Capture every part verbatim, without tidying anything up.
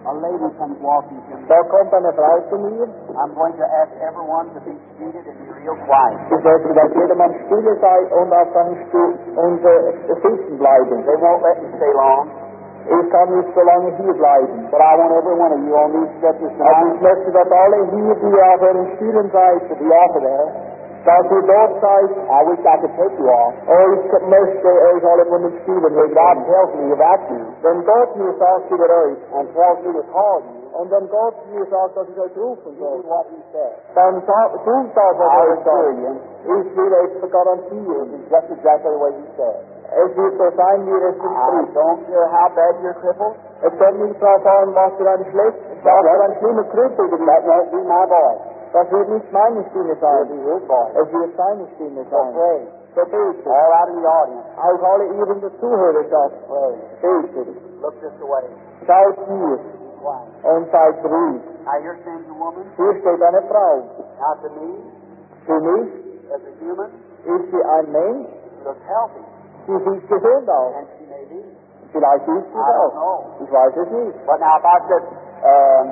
A lady comes walking to me. Da kommt eine Frau zu mir. I'm going to ask everyone to be seated and be real quiet. Ich möchte, dass jedermann stille sei und auf seinem Stuhl und äh, sitzen bleiben. They won't let me stay long, Ich kann nicht so lange hier bleiben. but I want every one of you on these stretchers Aber tonight. ich möchte, dass alle hier, die auf ihren Stühlen seid, die Offer there, dass ihr dort seid. I wish I could take you all. Oh, ich möchte euch alle von den Stühlen But God wegnehmen. tells me about you Wenn Gott mir sagt über euch and tells me to call you. und wenn Gott mir sagt, dass ich euch rufen You soll, do what He says. dann sa- tut das, was I'll er assure sagt. you, Ich will euch garantieren. it's just exactly the way He says. Es wird so sein, wie es I entspricht. don't care how bad you're crippled. Es kommt nicht darauf an, was für ein schlecht, was für ein schlimmer Krüppel du That bist. won't be my voice. Das wird nicht meine Stimme It'll sein. be His voice. Es wird seine Stimme So sein. pray. So bete. All out in the audience. Auch alle ihr in der Zuhörerschaft. Pray. Bete. Look this way. Schaut hier Be quiet. und seid ruhig. Now here stands a woman. Hier steht eine Frau. Now to me, Für mich as a human, ist sie ein Mensch. she looks healthy. Sie sieht gesund aus. And she may be. Vielleicht ist sie I don't auch. know. Ich weiß es nicht. But now if I said, um,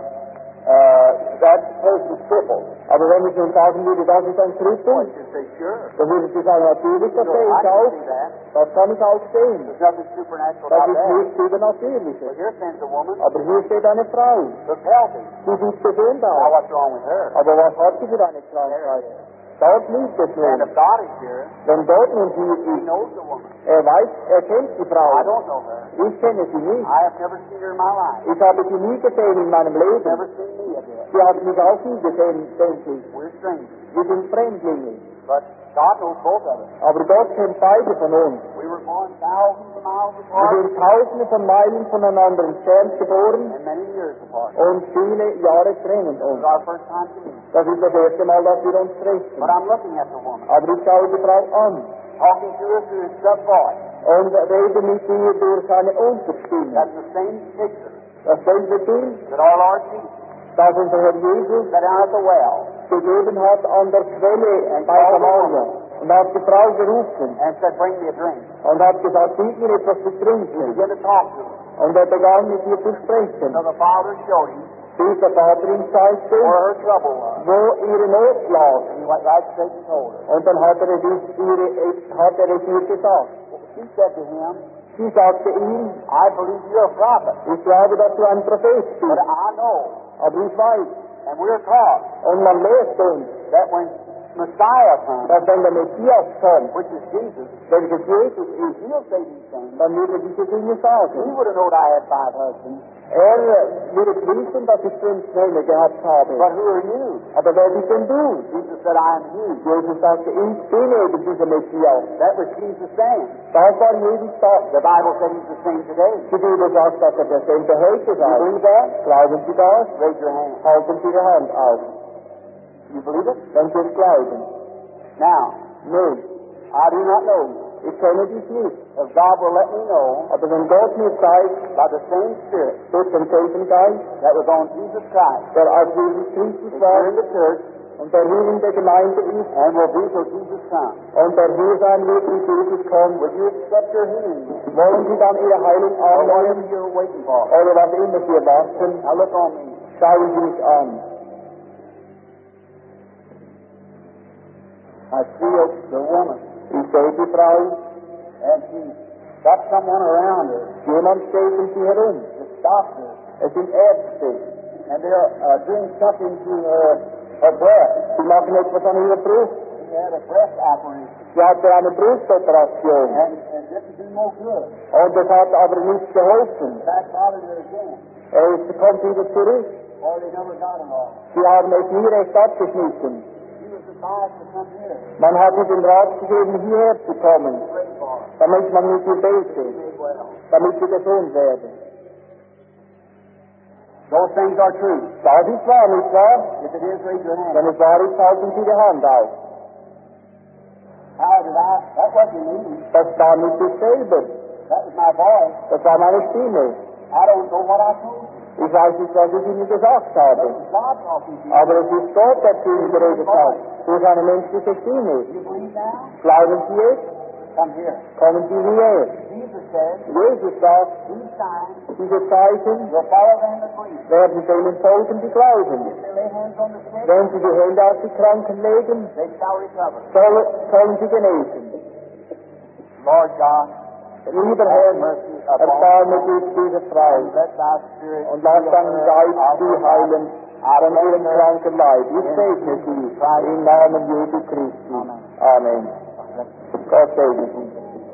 uh, that person's crippled, Aber wenn ich nun sagen würde, das ist ein well, Krüppel, she'd say, sure. dann würde sie sagen, natürlich, das Sure, sehe I ich can auch. see that. Das kann ich auch sehen. There's nothing supernatural Das about ist that. nichts Übernatürliches. But here stands a woman, Aber hier steht eine Frau. looks healthy. Sie sieht gesund Now aus. what's wrong with her? Aber was hat sie für eine Krankheit? Dort liegt es And nun. if God is here, Wenn Gott nun He hier ist, knows the woman. er weiß, er kennt die I Frau. don't know her. Ich kenne sie nicht. I have never seen her in my life. Ich habe sie nie gesehen in meinem She's Leben. never seen me yet. Sie hat mich auch nie gesehen, denke ich. We're strangers. Wir sind Fremdlinge. But God knows both of us. Aber Gott kennt beide von uns. We were born thousands of miles Wir apart sind tausende von Meilen voneinander entfernt geboren and many years apart. und viele Jahre trennen This is uns. our first time to meet. Das ist das erste Mal, dass wir uns treffen. But I'm looking at the woman, Aber ich schaue die Frau an talking to her through his sub voice. und rede mit ihr durch eine Unterstimme. That's the same picture Dasselbe Bild, that our Lord Jesus das unser Herr Jesus set down at the well gegeben hat an der Quelle bei Samaria und hat die Frau gerufen and said, bring me a drink. und hat gesagt, gib mir etwas zu He trinken. began to talk to her. Und er begann mit ihr zu sprechen. So the Father showed him Bis der Vater ihm zeigte, where her trouble was. wo ihre Not lag. And he went right straight and told her. Und dann hat er es, ihre, hat er es ihr gesagt. She said to him, Sie sagte ihm, I believe you're a prophet, ich glaube, dass du ein Prophet but bist. I know, Aber ich weiß, and we're taught, und man lehrt uns, that when Messiah comes, dass wenn der Messias kommt, which is Jesus, welches Jesus ist, he'll say these things. dann wird er diese Dinge He sagen. would have known I had five husbands. Er würde wissen, dass ich fünf Männer gehabt habe. But who are you? Aber wer bist denn du? Jesus said, I am he. Jesus sagte, ich bin eben dieser Messias. That was Jesus saying. Das war Jesus sagt. The Bible said he's the same today. Die Bibel sagt, dass er derselbe heute You sei. believe that? Glauben Sie das? Raise your hand. Halten Sie die Hand auf. You believe it? Wenn Sie es glauben. Now, Nun, I do not know you. ich kenne dich nicht. If God will let me know Aber wenn Gott mir zeigt, by the same Spirit durch den Heiligen Geist, that was on Jesus Christ, der auf Jesus Christus is war here in the church und der hier in der Gemeinde ist and will be till Jesus comes, und der hier sein wird, wie Jesus kommt, would you accept your healing then? wollen Sie dann Ihre Heilung Or whatever annehmen you're waiting for? oder was immer Sie erwarten? Now look on me. Schauen Sie mich an. I see the woman, Ich sehe die Frau, and she's got someone around her, jemand steht um sie herum. the doctor, Es sind Ärzte. and they're uh, doing something to her, her breast. Sie machen etwas an ihrer Brust. She had a breast operation, Sie hatte eine Brustoperation. and, and didn't do no good. Und es hat aber nichts geholfen. Back bothered her again, Es kommt wieder zurück. or they never got it all. Sie haben es nie recht abgeschnitten. She was advised to come here, Man hat ihr den Rat gegeben, hierher zu kommen, pray for her, damit man mit ihr betet, made well. damit sie gesund werden. Those things are true. Das ist wahr, nicht wahr? If it is, raise your hand. Wenn es wahr ist, halten Sie die Hand auf. How did I? That wasn't me. Das war nicht ich selber. That was my voice. Das war meine Stimme. I don't know what I told you. Ich weiß nicht, was ich Ihnen gesagt That habe. was God talking to you. Aber es ist Gott, der zu Ihnen geredet hat. Durch eine menschliche Stimme. You believe now? Glauben Sie es? Come here. Kommen Sie hierher. Jesus said, Jesus sagt, these signs diese Zeichen will follow them that believe. werden denen folgen, die glauben. If they lay hands on the sick, Wenn sie die Hände auf die Kranken legen, they shall recover. sollen, sollen sie genesen. Lord God, Lieber Herr, erbarme dich diese Frau and let thy spirit und lass heal deinen her Geist of sie her heilen body. von ihrem kranken Leib. Ich segne sie im Namen Jesu Christi. Amen. Amen. Gott segne sie.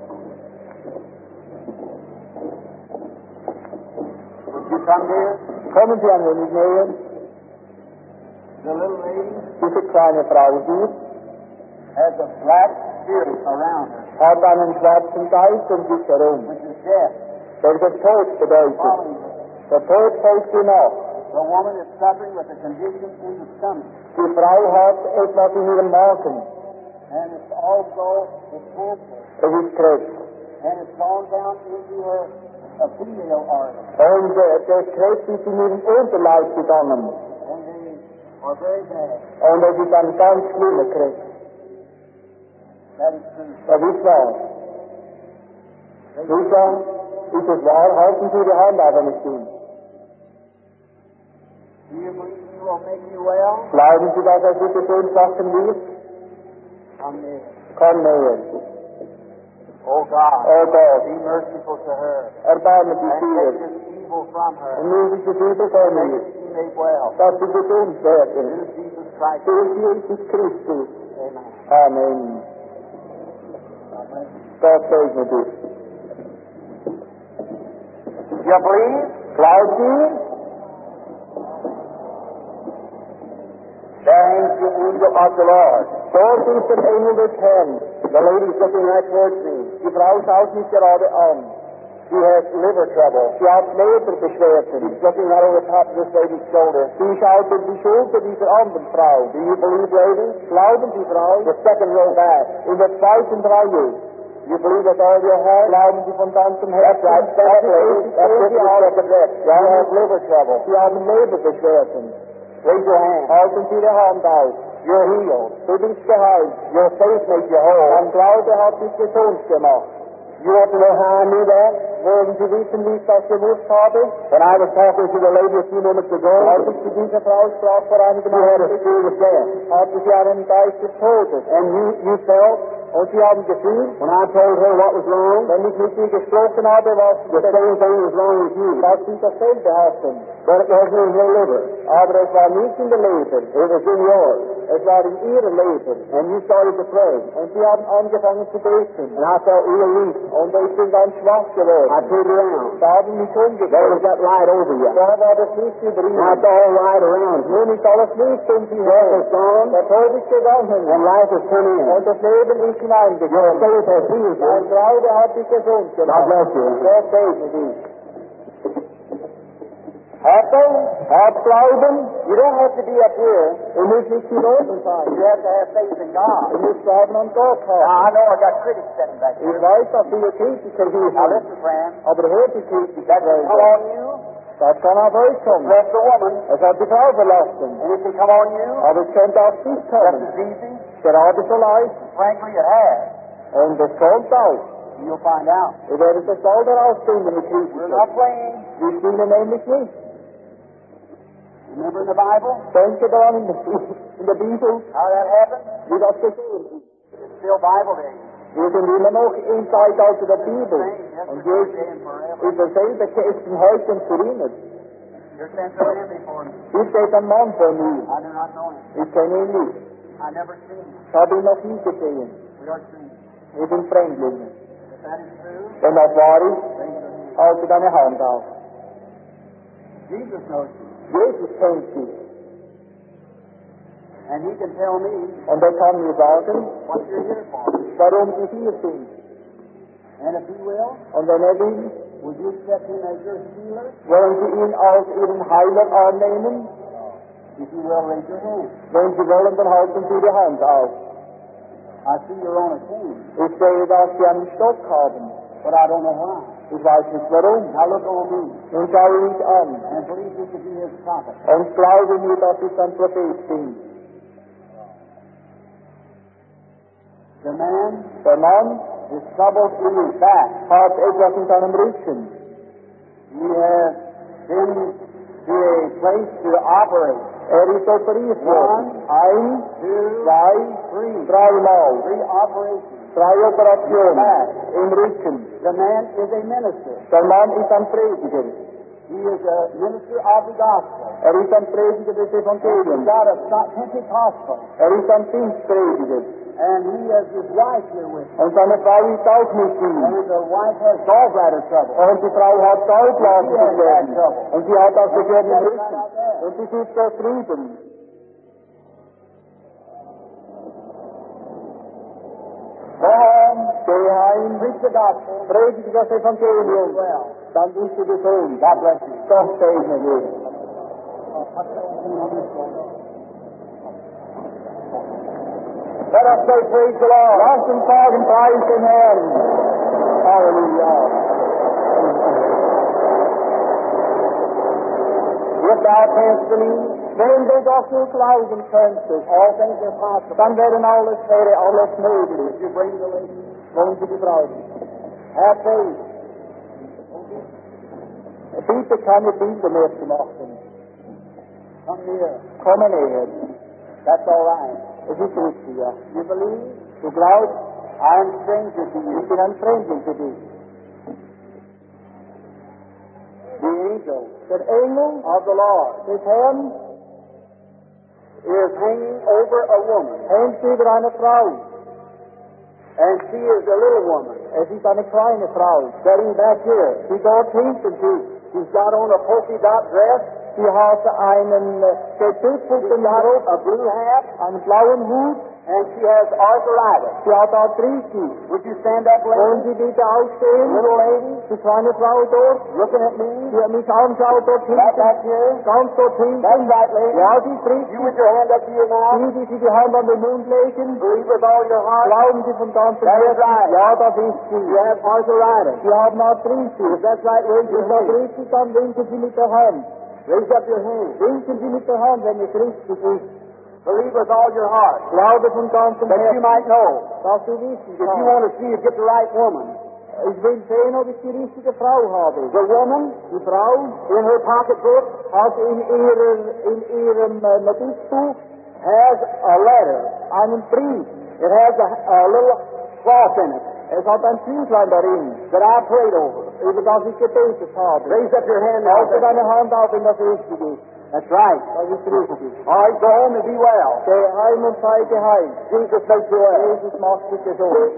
Would you come, dear? Kommen Sie ein wenig näher. The little lady Diese kleine Frau hier has a black spirit around her, hat einen schwarzen Geist um sich herum, which is death. welcher Tod bedeutet. Following her. Der Tod folgt ihr nach. The woman is suffering with a condition in the stomach, Die Frau hat etwas in ihrem Magen. and it's also a cancer, Es ist Krebs. and it's gone down into her a female organ, Und äh, der Krebs ist in ihren Unterleib gegangen. and they are very bad. Und es ist ein ganz schlimmer Krebs. That is true. Das ist wahr. Lisa, ist es wahr? Halten Sie die Hand auf, wenn ich bin. Do you believe he will make you well? Glauben Sie, dass er Sie gesund machen wird? Come near. Komm näher. Oh God, Oh Gott, be merciful to her, erbarme dich and take hier. this evil from her, Und nimm dieses Übel von make mir, that she may well. dass sie gesund werden. Through Jesus Christ. Durch Jesus Christus. Amen. Amen. God bless you. Gott segne dich. You believe? Glaubt ihr? There hangs the angel of the Lord. Dort ist der Engel des Herrn. The lady is looking right towards me. Die Frau schaut mich gerade an. She has liver trouble. Sie hat Leberbeschwerden. She's looking right over the top of this lady's shoulder. Sie schaut in die Schulter dieser anderen Frau. Do you believe, lady? Glauben die Frau? The second row back. In der zweiten Reihe. You believe with all your heart? Glauben Sie von ganzem That's Herzen? right. That's lady. That's Sie just the haben, second rest. You have liver trouble. Sie haben Leberbeschwerden. Raise your hand. Halten Sie die Hand auf. You're healed. Du bist geheilt. Your faith makes you whole. Dein Glaube hat dich gesund gemacht. You want to know how I knew that? Wollen Sie wissen, wie ich das gewusst habe? When I was talking to the lady a few minutes ago, Als ich zu dieser Frau sprach vor einigen you had a Minuten, spirit of death. hatte sie einen Geist des Todes. And you, you felt, Und Sie haben gefühlt, when I told her what was wrong, wenn ich mit ihr gesprochen habe, was the same thing was wrong with you. dass Sie dasselbe hatten. But it wasn't in her liver. Aber es war nicht in der Leber, It was in yours. es war in Ihrer Leber. And you started to pray. Und Sie haben angefangen zu beten. And I felt real weak. Und ich bin ganz schwach geworden. I turned around. Da haben mich There was umgekehrt. that light over you. Da war das Licht über And I Ihnen. saw all light around you. Nun ist alles Licht um Sie Death herum. is gone, Der Tod ist gegangen. and life has come in. Und das Leben ist Your hineingekommen. faith has healed Dein you. Glaube hat dich gesund God gemacht. bless you. Gott segne dich. Have faith. Hab Glauben. You don't have to be up here. Du musst nicht hier oben sein. You have to have faith in God. Du musst Glauben an Gott Now, haben. I know I got critics sitting back Ich here. weiß, dass viele Kritiker hier Now, sind. listen, friend. Aber hör die Kritiker. That can come on you. Das kann auf euch kommen. Left the woman. Es hat die Frau verlassen. And it can come on you. Aber es könnte auf dich Just kommen. as easy. Gerade so leicht. Frankly, it has. Und es kommt auch. You'll find out. Ihr werdet es bald herausfinden, die We're Kritiker. not playing. Wir spielen nämlich nicht. Remember in the Bible Denke daran, in der in der Bibel, how that happened? wie das geschehen ist. It's still Bible days. Wir sind immer noch im Zeitalter der Bibel. Same Und yesterday, Jesus today, and forever. ist derselbe gestern, heute und für immer. Your sins are in before me. Hier steht ein Mann vor mir. I do not know him. Ich kenne ihn nicht. I never seen him. Ich habe ihn noch nie gesehen. We are strangers. Wir sind Fremdlinge. If that is true, Wenn das wahr ist, raise your hand. halte deine Hand auf. Jesus knows you. Jesus kennt dich. And he can tell me Und er kann mir sagen, what you're here for. warum sie hier sind. And if he will, Und wenn er will, would you accept him as your healer? wollen sie ihn als ihren Heiler annehmen. If you will, raise your hand. Wenn sie wollen, dann halten sie die Hand auf. I see you're on a cane, Ich sehe, dass sie einen Stock haben. but I don't know why. Ich weiß nicht warum. Now look on me Nun schaue mich an and believe me to be his prophet. und glaube mir, dass ich ein Prophet bin. The man Der Mann is troubled in his back. hat etwas in seinem Rücken. He has been to a place to operate. Er ist operiert worden. One, Ein, two, zwei, three. dreimal. Three operations. Drei Operationen Back. im Rücken. The man is a minister. Der Mann ist ein Prediger. He is a minister of the gospel. Er ist ein Prediger des He's Evangeliums. got a Pentecostal. Er ist ein Pfingstprediger. And he has his wife here with him. Und seine Frau ist auch mit ihm. And the wife has gallbladder trouble. Und die Frau hat Gallblasen She has beschwerden. that trouble. Und sie hat auch Beschwerden im Right Rücken. out there. Und sie sitzt dort drüben. Go home, Geh heim, preach the gospel. predige das Evangelium. Well, Dann bist du gesund. God bless you. Gott segne dich. Let us say praise the Lord. Lass uns sagen, preis den Herrn. Halleluja. If thou canst believe, Wenn du doch nur glauben könntest, all things are possible. dann wären alles, wäre alles möglich. If you bring the lady, Wollen Sie die Frau? have faith. Bitte keine Bilder mehr zu machen. Come near. Komme näher. That's all right. Es ist richtig, ja. You believe? Du glaubst, I am stranger to you. ich bin ein Fremdling für dich. The angel Der Engel of the Lord des Herrn is hanging over a woman, hängt über eine Frau. and she is a little woman. Es ist eine kleine Frau, Sitting back here. die dort hinten sitzt. She's got on a polka dot dress, Sie hat einen äh, getüpfelten Rock, a blue hat, einen blauen Hut, and she has arthritis. sie hat Arthritis. Would you stand up, Wollen lady? Sie bitte aufstehen? Little lady, Die kleine Frau dort, looking at me. die mich anschaut dort Right hinten, back here. ganz dort hinten. That's right, lady. Ja, sie ist richtig. You with your hand up to your mouth. Die, die Sie die Hand an den Mund legen, Believe with all your heart. glauben Sie von ganzem That is Herzen. right. Ja, das ist You sie. have arthritis. Sie haben Arthritis. If that's right, raise your Ist das hand. richtig, dann winken Sie mit der Hand. Raise up your hand. Winken Sie mit der Hand, wenn es richtig ist. Believe with all your heart. Glaube von ganzem That you Herzen, might know. dass du wissen If you kannst. want to see if get the right woman. Ich will sehen, ob ich die richtige Frau habe. The woman Die Frau in her pocketbook hat in, ihrer, in ihrem äh, Notizbuch has a letter. einen Brief. It has a, a little cloth in it Es hat ein Tüchlein darin, that I prayed over. über das ich gebetet habe. Raise up your hand now. Halte deine Hand auf, wenn das richtig ist. That's right. Das ist richtig. All right, go home and be well. Geh heim und sei geheilt. Jesus makes you well. Jesus macht dich gesund.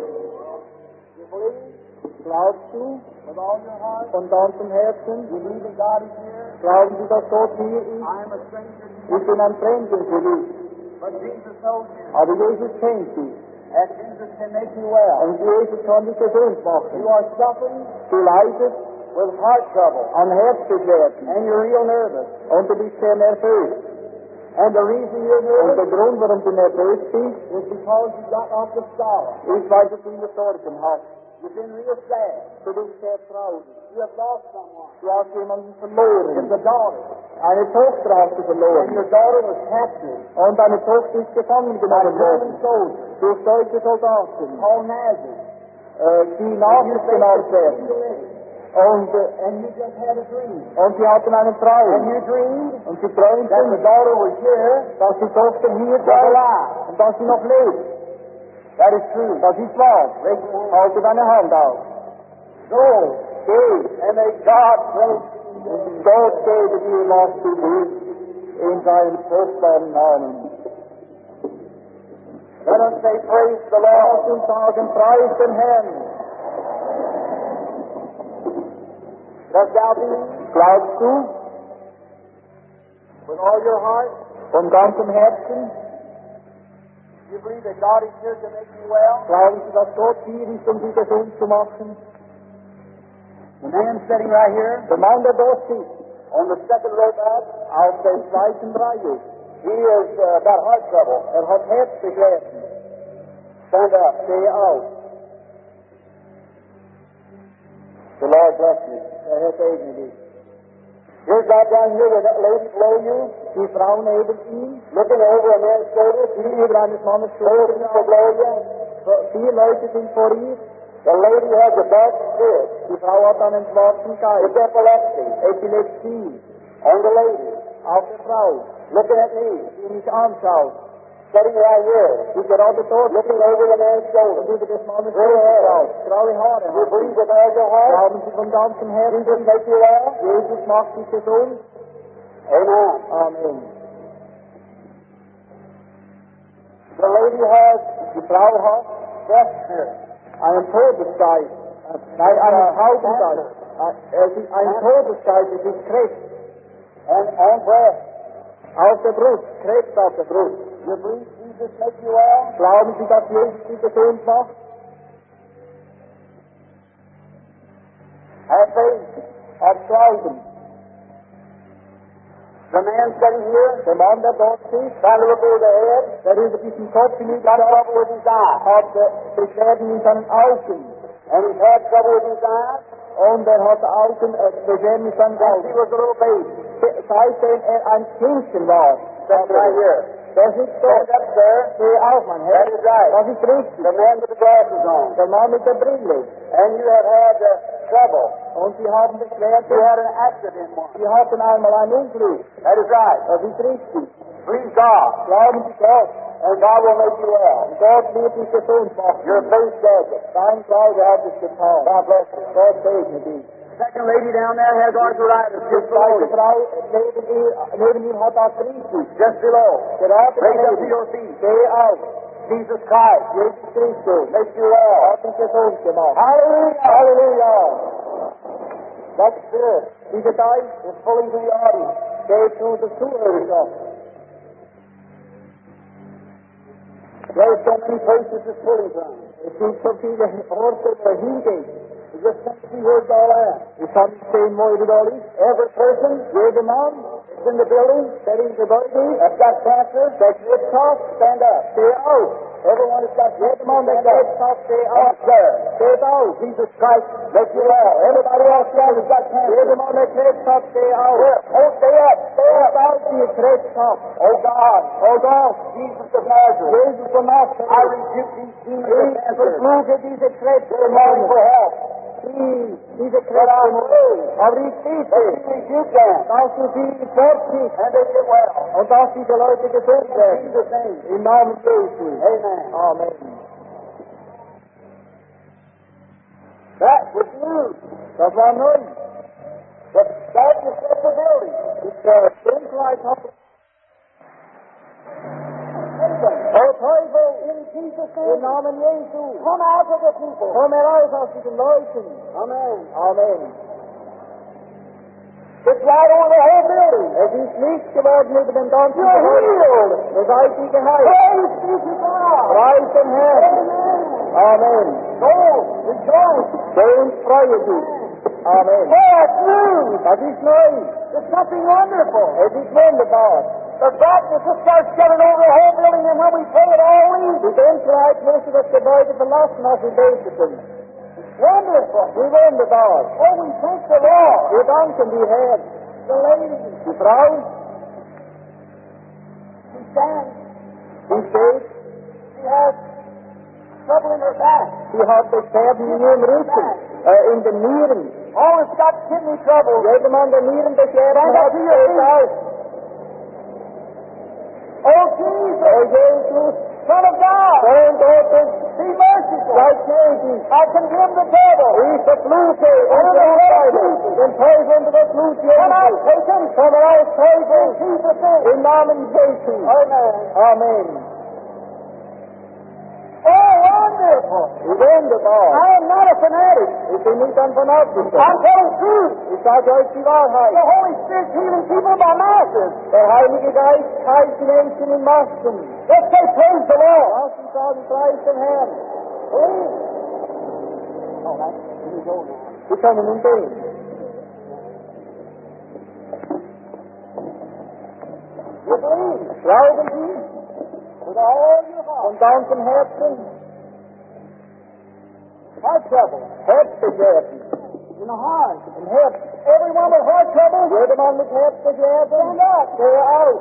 Glaubst du With all your heart. von ganzem Herzen? You believe that God is here. Glauben Sie, dass Gott hier ist? I am a stranger to you. Ich bin ein Fremdling für dich. But Jesus knows you. Aber Jesus kennt dich. And Jesus can make you well. Und Jesus kann dich gesund You machen. are suffering Du leidest with heart trouble. an Herzbeschwerden. And you're real nervous. Und du bist sehr nervös. And the reason you're Und nervous der Grund, warum du nervös bist, is because you got off the sorrow. ist, weil du viele Sorgen hast. You've been real sad. Du bist sehr traurig. You have lost someone. Du hast jemanden It's verloren. a daughter. Eine Tochter hast du And verloren. your daughter was captured Und deine Tochter ist gefangen by genommen German worden. soldiers Durch deutsche Soldaten, called Nazis. äh, die Nazis genannt werden. Und, äh, And you just had a dream. und sie hatten einen And Traum. you dreamed Und sie that the träumten, daughter was here, dass die Tochter hier was sei alive. und dass sie noch lebt. That is true. Das ist wahr. Raise your hand. Halte deine Hand auf. Go. Geh. And may God bless Und Gott gebe dir, was du willst, in seinem kostbaren Namen. Let us say praise the Lass Lord. uns sagen, preis den Herrn. Dost thou believe Glaubst du with all your heart? von ganzem Herzen? You believe that God is here to make you well? Glauben Sie, dass Gott hier ist, um Sie gesund zu machen? The man sitting right here Der Mann, der dort sitzt, on the second row back, auf der zweiten Reihe, he is uh, got heart trouble. er hat Herzbeschwerden. Stand up. Stehe auf. The Lord bless you. Der Herr segne dich. Here's that down here with that lady below you, Die Frau neben ihm, looking over a man's shoulder. die über eines Mannes Four Schulter people below you. Vier Leute sind vor ihr. The lady has a dark spirit. Die Frau hat einen schwarzen Geist. It's epilepsy. Epilepsie. On the lady. Auf der Frau. Looking at me. Die mich anschaut. Sitting right here. Die gerade dort Looking over the man's shoulder. und über des Mannes Gray hair. schaut. Graue Haare. You believe with all your heart? Glauben Sie von ganzem Herzen. Jesus make you well? Jesus macht dich gesund. Amen. Amen. The lady has Die Frau hat death spirit. einen Todesgeist. Nein, einen Taubengeist. Es ist ein Todesgeist, es ist Krebs. And on breast. Auf der Brust, Krebs auf der Brust. You believe Jesus make you well? Glauben Sie, dass Jesus Sie gesund macht? Have faith. Hat Glauben. The man sitting here, Der Mann, der dort sitzt, trying to look over the head, der über diesen Kopf got hinüberschaut, trouble with his eye. hat äh, Beschwerden in seinen Augen. And he's had trouble with his eye Und er hat Augen, äh, Beschwerden in seinen since he Augen. was a little baby. Seitdem er ein Kindchen war. That's right here. Der sitzt Stand dort. up, sir. Steh auf, mein That Herr. is right. Das ist richtig. The man with the glasses on. Der Mann mit der Brille. And you have had uh, trouble. Und sie haben You Beschwerden. had an accident once. Sie hatten einmal einen Unglück. That is right. Das ist richtig. Please God. Glauben Sie Gott. And God will make you well. Und Gott wird dich gesund machen. Your faith does it. Dein Glaube hat es getan. God bless you. Gott segne dich. Second lady down there has arthritis Die just below zweite you. Frau neben ihr, neben ihr hat Arthritis. Just below. Gerade Raise up to daneben. your feet. Steh auf. Jesus Christ. Jesus Christus Make you well. hat dich gesund gemacht. Hallelujah. Halleluja. That spirit Dieser Geist is fully to the audience. geht zu der Zuhörerschaft. There are so many places it's pulling from. Es gibt so viele Orte, wo er hingeht. You just can't see where it's all at. Ich kann nicht sehen, wo er überall ist. Every person Jeder Mann, that's in the building der in der Gebäude that's got cancer, der Krebs hat, stand up. steh auf. Everyone that's got Jeder Mann, der stand Krebs up. hat, steh Up auf. there. Steht auf. Jesus Christ, make you well. Everybody else down has got cancer. Jeder Mann, der Krebs hat, steh auf. Here, oh, stay up, stay Steht up. auf, die Krebs hat. Oh God, Oh Gott, Jesus of Nazareth, Jesus von I Nazareth, rebuke these demons ich of cancer. verfluche diese They're calling Krebsdämonen. for help. Die, diese But I pray Krebsdämonen. Aber ich that bitte, you rebuke them dass du sie fortschickst and they get well. und dass diese Leute gesund In werden. Jesus' name. Im Namen Jesu. Amen. Amen. That was news. Das war neu. The darkness of the building. Die äh, Dunkelheit hat... O Teufel, In Jesus' im name. Namen Jesu, Come out of the people. komm heraus aus diesen Leuten. Amen. Amen. It's right over the whole building. Es ist Licht geworden über den ganzen You're Gebäude. healed. Ihr seid die geheilt. Praise be to God. Preis den Herrn. Amen. Amen. Go, rejoice. Geh und freue dich. Amen. Oh, it's news. Das ist neu. It's something wonderful. Es ist wunderbar. The darkness just starts getting over the whole building, and when we pray it all leaves. Die Dunkelheit musste das Gebäude verlassen, als wir beteten. Wonderful. Wie wunderbar. Oh, we thank the Lord. Wir danken dir, Herr. The lady, Die Frau, she stands. die steht, She has trouble in her back. sie hat Beschwerden in ihrem Rücken, äh, in den Nieren. Oh, it's got kidney trouble. Jeder Mann, der Nierenbeschwerden Stand up hat, to your steht feet. auf. Oh, Jesus, O Jesus, Son of God, Sohn Gottes, be merciful. sei gnädig. I condemn the devil. Ich verfluche und verurteile den Teufel unter das Blut Come out, Jesu. Satan. Komm raus, In Teufel, Jesus' name. im Namen Jesu. Amen. Amen. Oh, wonderful. Wie wunderbar. I am not a fanatic. Ich bin nicht ein Fanatiker. I'm telling truth. Ich sage euch die The Wahrheit. Holy Spirit's healing people by masses. Der Heilige Geist heilt die Menschen in Massen. Let's say praise the Lord. Lass uns sagen, preis den Herrn. All right, here we go now. Wir können nun gehen. You believe Glauben Sie with all your heart. von ganzem Herzen. Heart trouble Herzbeschwerden. in the heart. Im Herz. Everyone with heart trouble, Jeder Mann mit Herzbeschwerden. stand up. Stehe auf.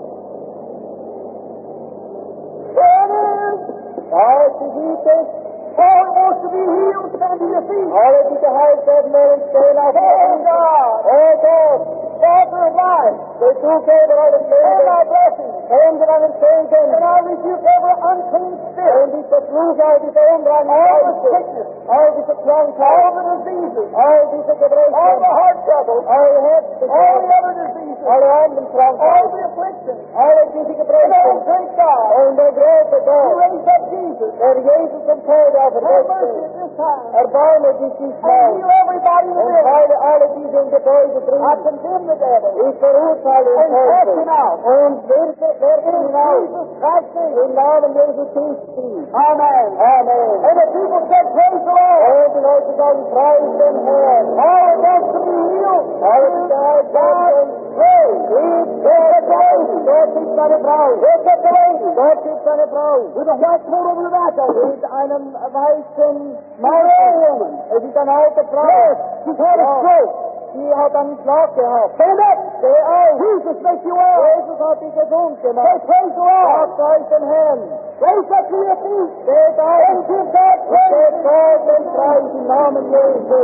There it is. Da sieht es. All wants to be healed, stand to your feet. Alle, die geheilt werden wollen, stehen auf. Oh God! Oh God! Father of life, that you gave all the Lord my blessing, and that I am saying to and I rebuke every unclean spirit, and this that lose all this unrighteous, all the sickness, all this strong all the diseases, all these depressions, all the heart trouble, all the head, all the other diseases, all the arms and strong all the afflictions, all the physical depressions, great God, and the grace of God, who raised up Jesus, and Jesus from carried out the have mercy at this time, erbarme dich diesmal, and heal everybody in the world, and heile alle diese in Gebäude drin, I condemn the devil, ich verurteile den Teufel, und wirke, werfe ihn aus, im Namen Jesus Christi. Amen. Amen. And the people said, praise the Lord. Und die Leute sagen, preis den Herrn. All wants to be healed. Alle die geheilt werden, praise. Lieb, dort ist dort ist seine Frau. Dort ist die Lady. Dort ist seine Frau. With a white coat over the back. Mit einem weißen Mann. Es ist eine alte Frau. Yes, she's had a stroke. Sie hat einen Schlag gehabt. Stand up! Steh auf! Jesus makes you well! Jesus hat dich gesund gemacht. Say praise the Lord! Preis den Herrn! Raise up to your feet! Steht auf! And give God praise! Steht Gott und preis im Namen Jesu!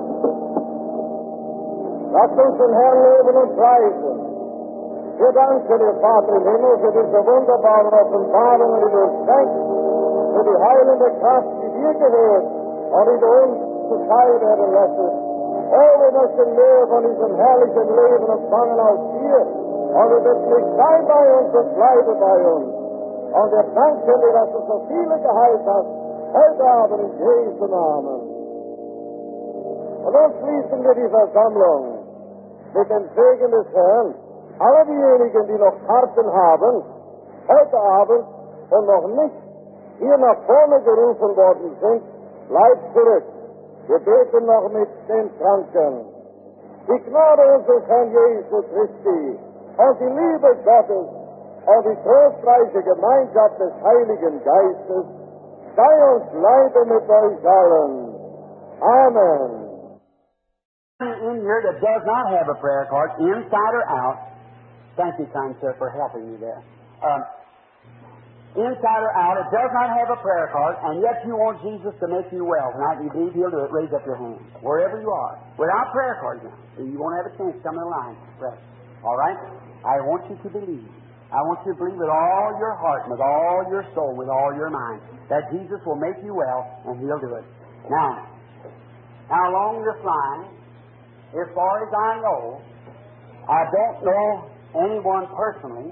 Lasst uns den Herrn loben und preisen. Wir danken dir, Vater im Himmel, für diese wunderbaren Offenbarungen, die du uns schenkst, für die heilende Kraft, die dir gehört und die du uns zu Teil werden lässt. Oh, wir möchten mehr von diesem herrlichen Leben empfangen aus dir. Und wir bitten dich, sei bei uns und bleibe bei uns. Und wir danken dir, dass du so viele geheilt hast, heute Abend in Jesu Namen. Und nun schließen wir die Versammlung mit dem Segen des Herrn. Alle diejenigen, die noch Karten haben, heute Abend und noch nicht hier nach vorne gerufen worden sind, bleibt zurück. Wir beten noch mit den Kranken. Die Gnade unseres Herrn Jesu Christi und die Liebe Gottes und die trostreiche Gemeinschaft des Heiligen Geistes sei uns Leide mit euch allen. Amen. In here that does not have a prayer card, inside or out, thank you, kind sir, for helping me there. Um, Inside or out, it does not have a prayer card, and yet you want Jesus to make you well. Tonight, you believe He'll do it. Raise up your hand. Wherever you are. Without prayer cards now. So you won't have a chance to come in the line. Pray. All right? I want you to believe. I want you to believe with all your heart, with all your soul, with all your mind, that Jesus will make you well, and He'll do it. Now, now along this line, as far as I know, I don't know anyone personally.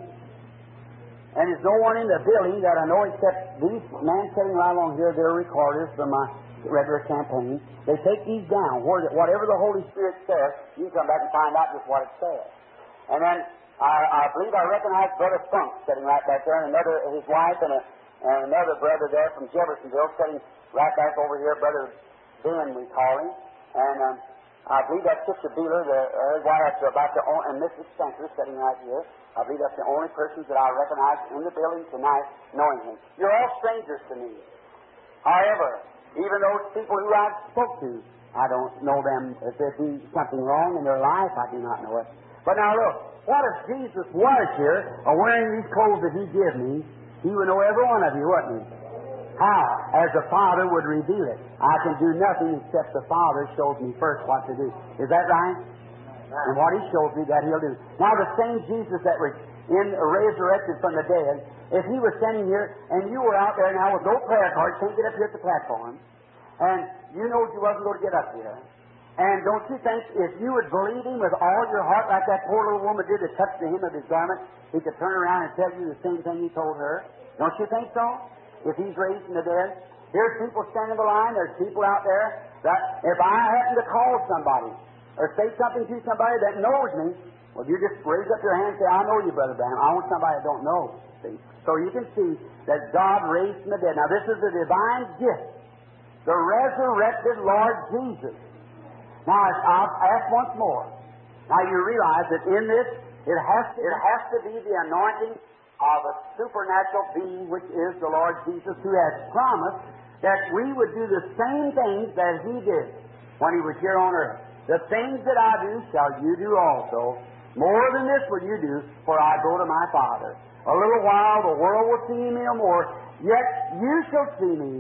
And there's no one in the building that I know except these men sitting right along here. They're recorders from my regular campaign. They take these down. Whatever the Holy Spirit says, you can come back and find out just what it says. And then I, I believe I recognize Brother Funk sitting right back there, and another, his wife, and, a, and another brother there from Jeffersonville sitting right back over here, Brother Ben, we call him. And um, I believe that's Sister Beeler, the, her wife, about the own, and Missus Spencer sitting right here. I believe that's the only persons that I recognize in the building tonight knowing Him. You're all strangers to me. However, even those people who I spoke to, I don't know them. If there be something wrong in their life, I do not know it. But now look, what if Jesus was here, or wearing these clothes that He gave me, He would know every one of you, wouldn't He? How? As the Father would reveal it. I can do nothing except the Father shows me first what to do. Is that right? And what He shows me, that He'll do. Now, the same Jesus that was in, resurrected from the dead, if He was standing here and you were out there now with no prayer card, can't get up here at the platform, and you know you wasn't going to get up here, and don't you think if you would believe Him with all your heart, like that poor little woman did that touched the hem of His garment, He could turn around and tell you the same thing He told her? Don't you think so? If He's raised from the dead? Here's people standing in the line. There's people out there that if I happen to call somebody, or say something to somebody that knows me, well, you just raise up your hand and say, I know you, Brother Branham. I want somebody I don't know. See? So you can see that God raised from the dead. Now, this is the divine gift, the resurrected Lord Jesus. Now, I'll ask once more. Now, you realize that in this, it has to, it has to be the anointing of a supernatural being, which is the Lord Jesus, who has promised that we would do the same things that He did when He was here on earth. The things that I do shall you do also. More than this will you do, for I go to my Father. A little while the world will see me no more, yet you shall see me,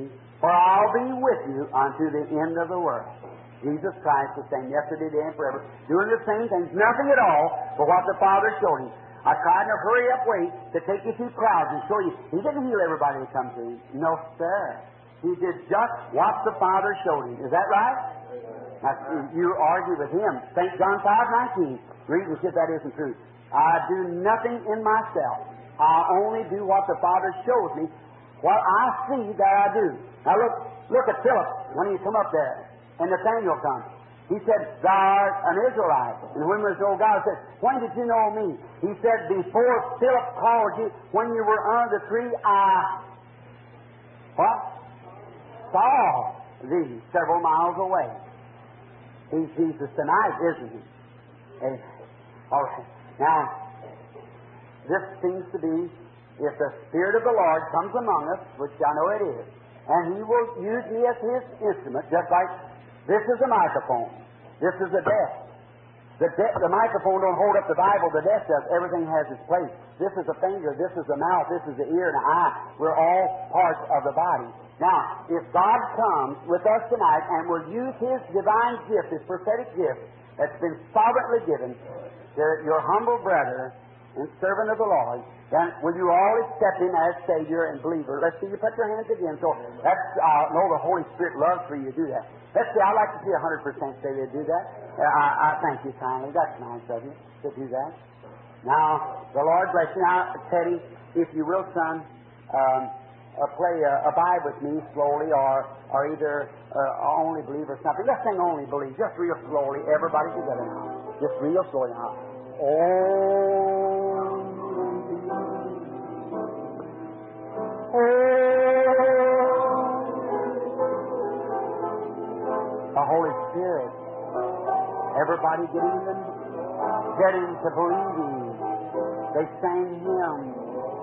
For I'll be with you unto the end of the world. Jesus Christ the same yesterday, today, and forever, doing the same things, nothing at all but what the Father showed him. I tried in a hurry up way to take you through crowds and show you. He didn't heal everybody that comes to him. No, sir. He did just what the Father showed him. Is that right? Now, you argue with him. Saint John five nineteen. Read and see if that isn't true. I do nothing in myself. I only do what the Father shows me. What I see, that I do. Now look, look at Philip when he come up there, and Nathaniel comes. He said, "Thou art an Israelite." And when was old God said, "When did you know me?" He said, "Before Philip called you, when you were under the tree, I what? saw thee several miles away." He's Jesus tonight, isn't he? And, all right. Now, this seems to be, if the Spirit of the Lord comes among us, which I know it is, and He will use me as His instrument, just like this is a microphone. This is a desk. The, de- the microphone don't hold up the Bible, the desk does. Everything has its place. This is a finger, this is a mouth, this is the ear and the eye. We're all parts of the body. Now, if God comes with us tonight and will use His divine gift, His prophetic gift, that's been sovereignly given to your humble brother and servant of the Lord, then will you all accept Him as Savior and believer? Let's see you put your hands again. So that's, I uh, know the Holy Spirit loves for you to do that. Let's see, I'd like to see one hundred percent say they do that. Uh, I, I thank you kindly. That's nice of you to do that. Now, the Lord bless you. Now, Teddy, if you will, son, um, uh, play uh, Abide with me slowly, or or either uh, Only Believe or something. Let's sing Only Believe, just real slowly. Everybody together now. Just real slowly now. Oh, the Holy Spirit. Everybody getting them, getting to believing. They sang hymns.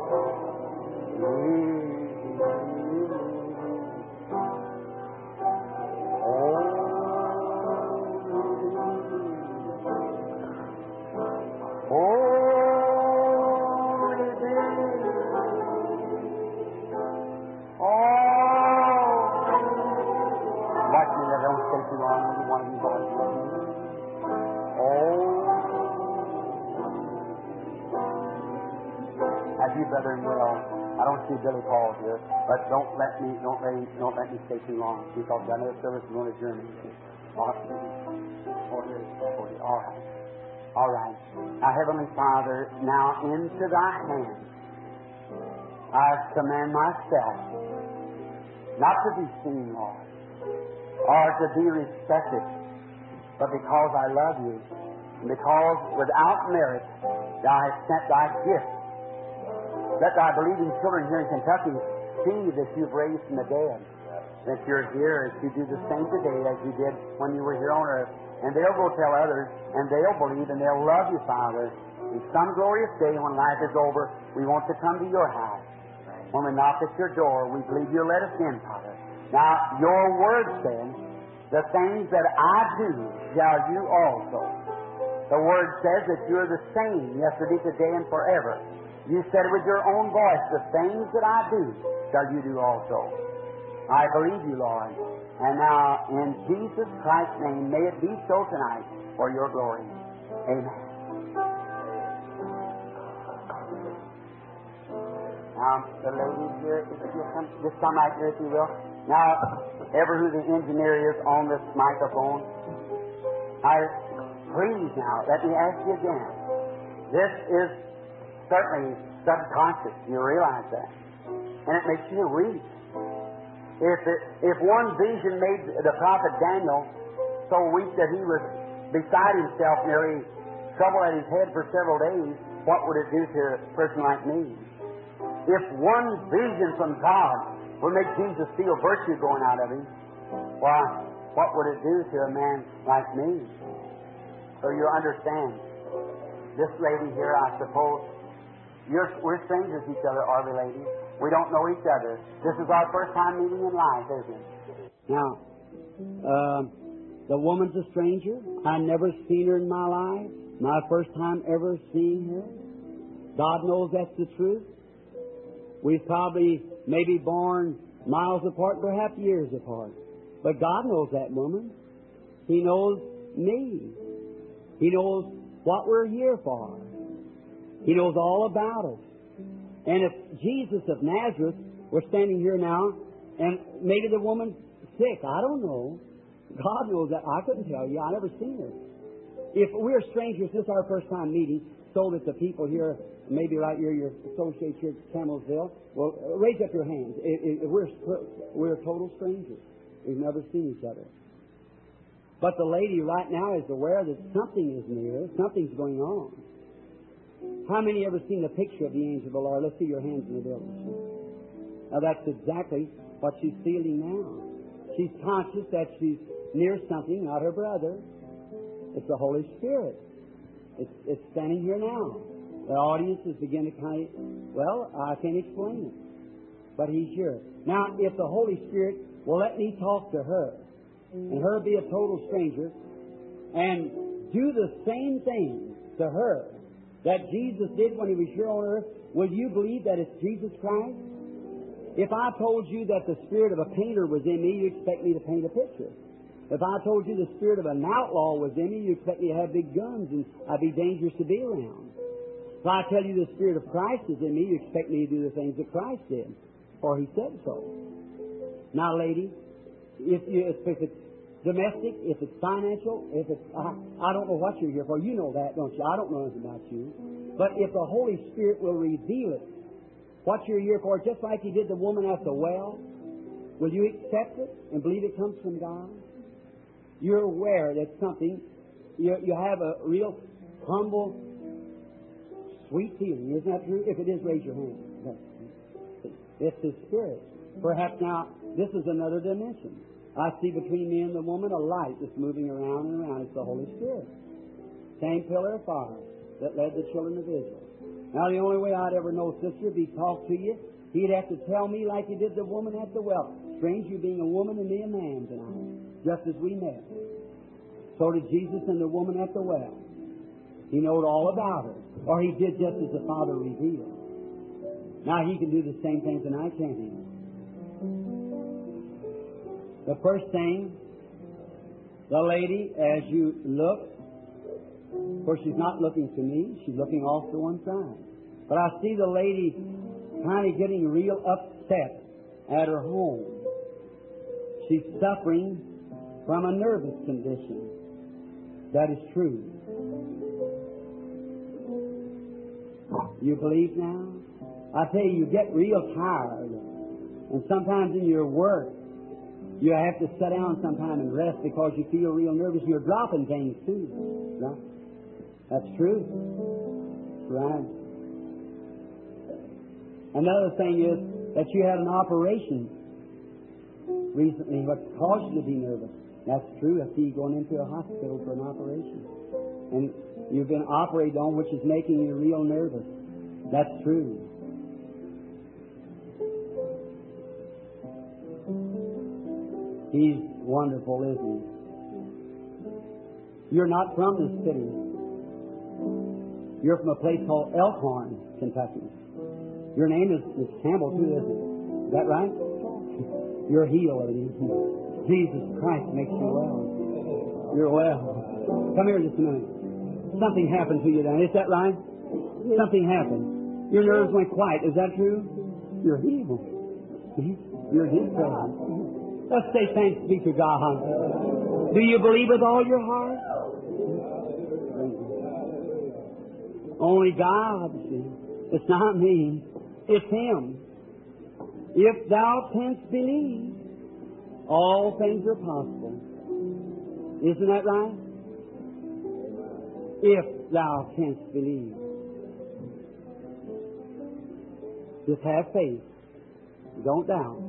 Brother and Will, I don't see Billy Paul here, but don't let me don't let me, don't let me stay too long because I know the service is going to adjourn. All right, all right. Our Heavenly Father, now into Thy hands I commend myself, not to be seen, Lord, or to be respected, but because I love You, and because without merit Thou hast sent Thy gift. Let Thy believing children here in Kentucky see that You've raised from the dead, that You're here as You do the same today as You did when You were here on earth. And they'll go tell others, and they'll believe, and they'll love You, Father. In some glorious day when life is over, we want to come to Your house. When we knock at Your door, we believe You'll let us in, Father. Now, Your Word says, the things that I do shall you also. The Word says that You're the same yesterday, today, and forever. You said with Your own voice, the things that I do shall You do also. I believe You, Lord. And now, in Jesus Christ's name, may it be so tonight for Your glory. Amen. Now, the ladies here, if you come, just come right here if you will. Now, ever who the engineer is on this microphone, I please now, let me ask you again. This is certainly subconscious. You realize that. And it makes you weak. If it, if one vision made the prophet Daniel so weak that he was beside himself, nearly trouble at his head for several days, what would it do to a person like me? If one vision from God would make Jesus feel virtue going out of him, why, what would it do to a man like me? So you understand. This lady here, I suppose, You're, we're strangers to each other, are we, ladies? We don't know each other. This is our first time meeting in life, isn't it? Now, uh, the woman's a stranger. I've never seen her in my life. My first time ever seeing her. God knows that's the truth. We've probably maybe born miles apart, perhaps years apart. But God knows that woman. He knows me. He knows what we're here for. He knows all about us. And if Jesus of Nazareth were standing here now, and maybe the woman's sick, I don't know. God knows that. I couldn't tell you. I never seen her. If we're strangers, this is our first time meeting, so that the people here, maybe right here, your associates here at Camelsville, well, raise up your hands. If, if we're, we're total strangers. We've never seen each other. But the lady right now is aware that something is near, something's going on. How many ever seen the picture of the angel of the Lord? Let's see your hands in the building. Now that's exactly what she's feeling now. She's conscious that she's near something, not her brother. It's the Holy Spirit. It's, it's standing here now. The audience is beginning to kind of, well, I can't explain it. But He's here. Now, if the Holy Spirit will let me talk to her, and her be a total stranger, and do the same thing to her that Jesus did when He was here on earth, will you believe that it's Jesus Christ? If I told you that the spirit of a painter was in me, you expect me to paint a picture. If I told you the spirit of an outlaw was in me, you expect me to have big guns and I'd be dangerous to be around. If I tell you the spirit of Christ is in me, you expect me to do the things that Christ did, for He said so. Now, lady, if, you, if it's domestic, if it's financial, if it's, I, I don't know what you're here for. You know that, don't you? I don't know anything about you. But if the Holy Spirit will reveal it, what you're here for, just like He did the woman at the well, will you accept it and believe it comes from God? You're aware that something, you, you have a real humble, sweet feeling. Isn't that true? If it is, raise your hand. It's His Spirit. Perhaps now, this is another dimension. I see between me and the woman a light that's moving around and around. It's the Holy Spirit. Same pillar of fire that led the children of Israel. Now, the only way I'd ever know, sister, be talk to you, He'd have to tell me like He did the woman at the well. Strange, you being a woman and me a man tonight, just as we met. So did Jesus and the woman at the well. He knowed all about her. Or He did just as the Father revealed. Now He can do the same thing tonight, can't He? The first thing, the lady, as you look, of course she's not looking to me, she's looking off to one side. But I see the lady kind of getting real upset at her home. She's suffering from a nervous condition. That is true. You believe now? I tell you, you get real tired. And sometimes in your work, you have to sit down sometime and rest because you feel real nervous. You're dropping things too. Right? That's true. Right. Another thing is that you had an operation recently, what caused you to be nervous. That's true. I see you going into a hospital for an operation. And you've been operated on, which is making you real nervous. That's true. He's wonderful, isn't He? You're not from this city. You're from a place called Elkhorn, Kentucky. Your name is, is Campbell, too, isn't it? Is that right? You're healed, lady. Jesus Christ makes you well. You're well. Come here just a minute. Something happened to you then. Is that right? Something happened. Your nerves went quiet. Is that true? You're healed. You're His presence. Let's say thanks be to God. Do you believe with all your heart? Only God, see. It's not me. It's Him. If thou canst believe, all things are possible. Isn't that right? If thou canst believe. Just have faith. Don't doubt.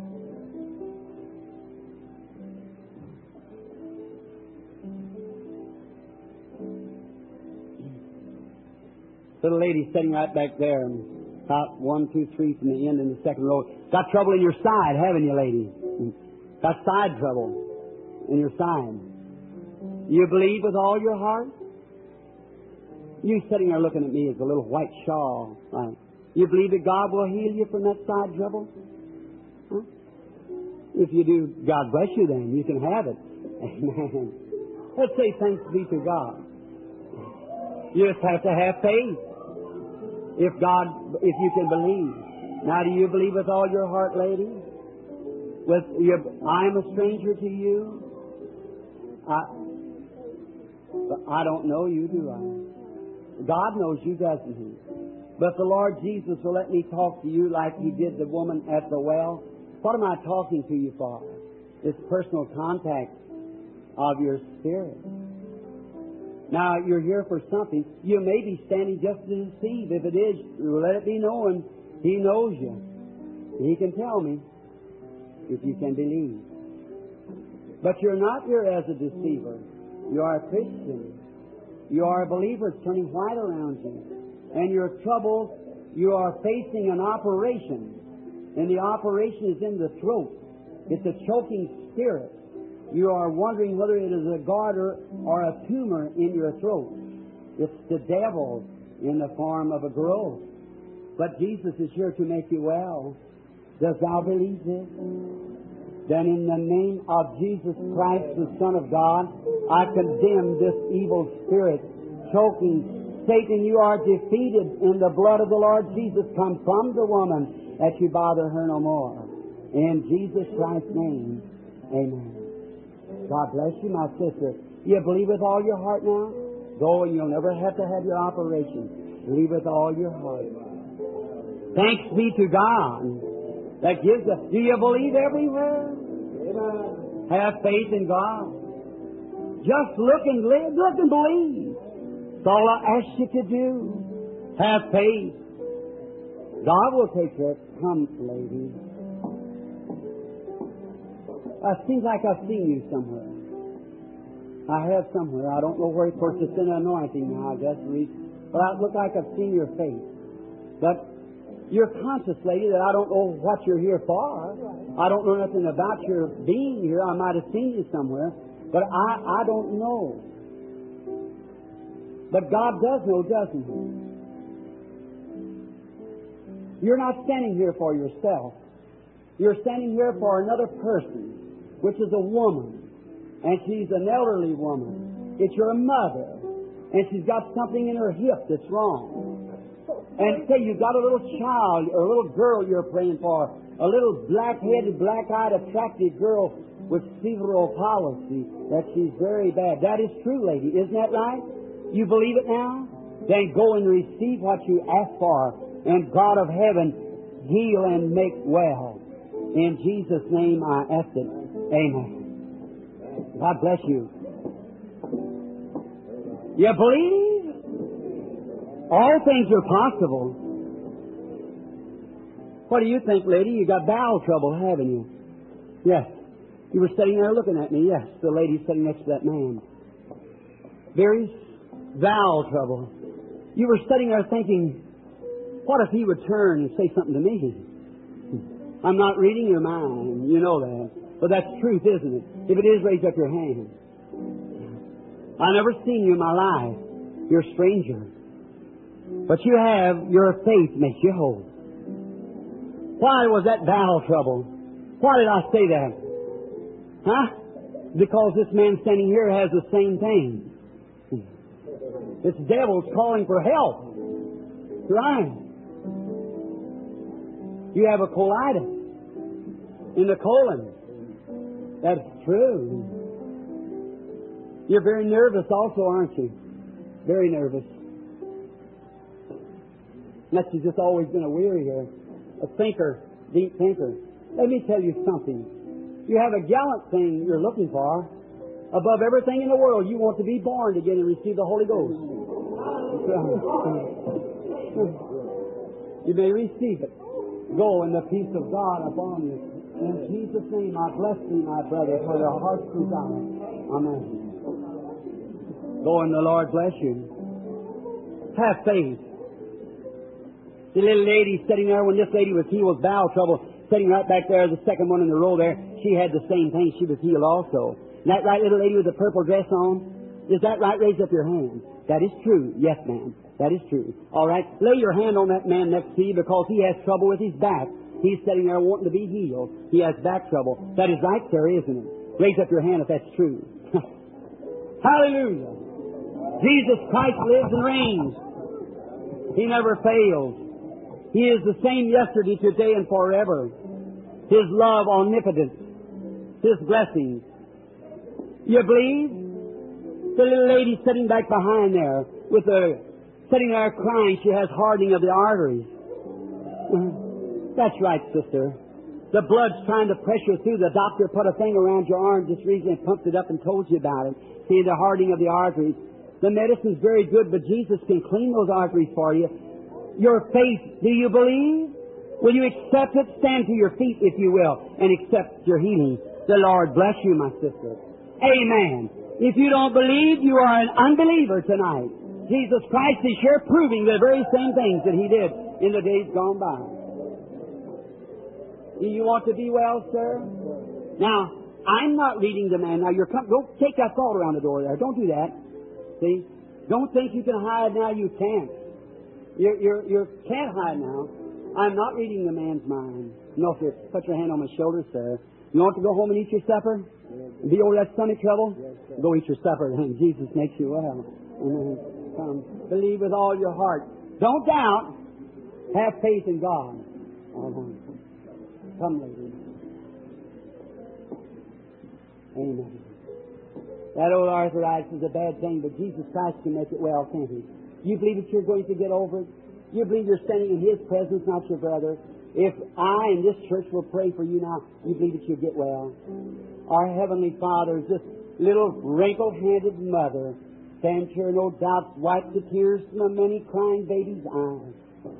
Little lady sitting right back there, about one, two, three from the end in the second row. Got trouble in your side, haven't you, lady? Got side trouble in your side. You believe with all your heart? You sitting there looking at me as a little white shawl. Right? You believe that God will heal you from that side trouble? Huh? If you do, God bless you then. You can have it. Amen. Let's say thanks be to God. You just have to have faith. If God, if you can believe. Now, do you believe with all your heart, lady? With your, I'm a stranger to you. I, I don't know you, do I? God knows you, doesn't He? But the Lord Jesus will let me talk to you like He did the woman at the well. What am I talking to you for? It's personal contact of your spirit. Now, you're here for something. You may be standing just to deceive. If it is, let it be known. He knows you. He can tell me if you can believe. But you're not here as a deceiver. You are a Christian. You are a believer. It's turning white around you. And your trouble, you are facing an operation. And the operation is in the throat. It's a choking spirit. You are wondering whether it is a garter or a tumor in your throat. It's the devil in the form of a growth. But Jesus is here to make you well. Does thou believe this? Then in the name of Jesus Christ, the Son of God, I condemn this evil spirit, choking. Satan, you are defeated in the blood of the Lord Jesus. Come from the woman, that you bother her no more. In Jesus Christ's name, amen. God bless you, my sister. You believe with all your heart now? Go and you'll never have to have your operation. Believe with all your heart. Thanks be to God that gives us. Do you believe everywhere? Amen. Have faith in God. Just look and live, look and believe. That's all I ask you to do. Have faith. God will take care of it. Come, lady. It seems like I've seen you somewhere. I have somewhere. I don't know where. Of course, it's an anointing now, I guess. But I look like I've seen your face. But you're conscious, lady, that I don't know what you're here for. I don't know nothing about your being here. I might have seen you somewhere. But I, I don't know. But God does know, doesn't He? You're not standing here for yourself. You're standing here for another person, which is a woman. And she's an elderly woman. It's your mother. And she's got something in her hip that's wrong. And say you've got a little child or a little girl you're praying for, a little black-headed, black-eyed, attractive girl with cerebral palsy, that she's very bad. That is true, lady. Isn't that right? You believe it now? Then go and receive what you ask for, and God of heaven heal and make well. In Jesus' name I ask it. Amen. God bless you. You believe? All things are possible. What do you think, lady? You got bowel trouble, haven't you? Yes. You were sitting there looking at me. Yes, the lady sitting next to that man. Very bowel trouble. You were sitting there thinking, what if he would turn and say something to me? I'm not reading your mind. You know that. But that's truth, isn't it? If it is, raise up your hand. I've never seen you in my life. You're a stranger. But you have, your faith makes you whole. Why was that bowel trouble? Why did I say that? Huh? Because this man standing here has the same thing. This devil's calling for help. Right. You have a colitis in the colon. That's true. You're very nervous also, aren't you? Very nervous. Unless you've just always been a weary here. A thinker, deep thinker. Let me tell you something. You have a gallant thing you're looking for. Above everything in the world, you want to be born again and receive the Holy Ghost. You may receive it. Go in the peace of God upon you. In Jesus' name, I bless thee, my brother, for your heart's desire. Amen. Go and the Lord bless you. Have faith. The little lady sitting there, when this lady was healed with bowel trouble, sitting right back there, the second one in the row there, she had the same thing. She was healed also. And that right little lady with the purple dress on? Is that right? Raise up your hand. That is true. Yes, ma'am. That is true. All right. Lay your hand on that man next to you because he has trouble with his back. He's sitting there wanting to be healed. He has back trouble. That is right, sir, isn't it? Raise up your hand if that's true. Hallelujah. Jesus Christ lives and reigns. He never fails. He is the same yesterday, today, and forever. His love, omnipotent. His blessings. You believe? The little lady sitting back behind there, with the sitting there crying, she has hardening of the arteries. That's right, sister. The blood's trying to pressure through. The doctor put a thing around your arm just recently and pumped it up and told you about it. See, the hardening of the arteries. The medicine's very good, but Jesus can clean those arteries for you. Your faith, do you believe? Will you accept it? Stand to your feet, if you will, and accept your healing. The Lord bless you, my sister. Amen. If you don't believe, you are an unbeliever tonight. Jesus Christ is here proving the very same things that He did in the days gone by. Do you want to be well, sir? Now, I'm not reading the man. Now, you're com- go take that thought around the door there. Don't do that. See? Don't think you can hide now. You can't. You you're, you can't hide now. I'm not reading the man's mind. No, sir. Put your hand on my shoulder, sir. You want to go home and eat your supper? And be over that stomach trouble? Yes, go eat your supper, and Jesus makes you well. Amen. Come. Believe with all your heart. Don't doubt. Have faith in God. All right. Come, lady. Amen. That old arthritis is a bad thing, but Jesus Christ can make it well, can't He? You believe that you're going to get over it? You believe you're standing in His presence, not your brother? If I and this church will pray for you now, you believe that you'll get well? Our Heavenly Father is this little wrinkle-handed mother stands here, no doubt, wiped the tears from a many crying baby's eyes.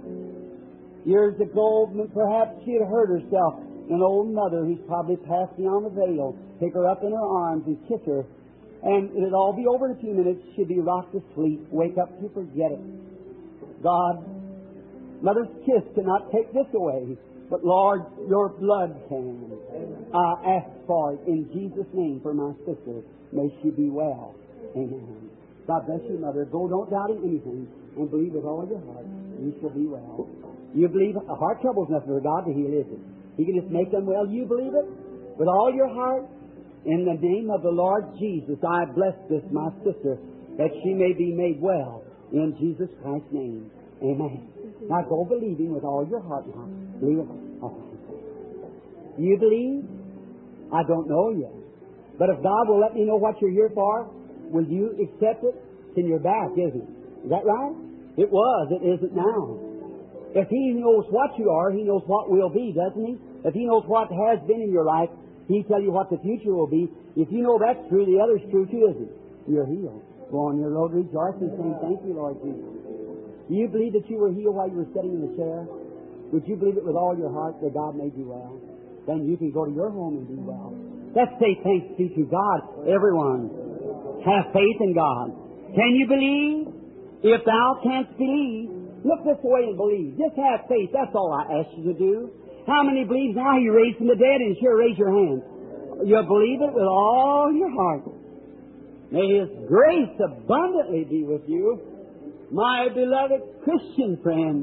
Years ago, perhaps she had hurt herself. An old mother who's probably passed beyond the veil, take her up in her arms and kiss her, and it'll all be over in a few minutes. She'll be rocked to sleep. Wake up to forget it. God, mother's kiss cannot take this away, but Lord, your blood can. I ask for it in Jesus' name for my sister. May she be well. Amen. God bless you, mother. Go, don't doubt in anything, and believe with all your heart. You shall be well. You believe a heart trouble's nothing for God to heal, is it? He can just make them well. You believe it with all your heart. In the name of the Lord Jesus, I bless this, my sister, that she may be made well in Jesus Christ's name. Amen. Now go believing with all your heart now. Believe it. Okay. You believe? I don't know yet. But if God will let me know what you're here for, will you accept it? It's in your back, isn't it? Is that right? It was. It isn't now. If He knows what you are, He knows what will be, doesn't He? If He knows what has been in your life, He'll tell you what the future will be. If you know that's true, the other's true too, isn't it? You're healed. Go on your road rejoicing, saying, thank you, Lord Jesus. Do you believe that you were healed while you were sitting in the chair? Would you believe it with all your heart that God made you well? Then you can go to your home and be well. Let's say thanks be to God. Everyone, have faith in God. Can you believe? If thou canst believe, look this way and believe. Just have faith. That's all I ask you to do. How many believe now He raised from the dead? And sure, raise your hand. You believe it with all your heart. May His grace abundantly be with you. My beloved Christian friend,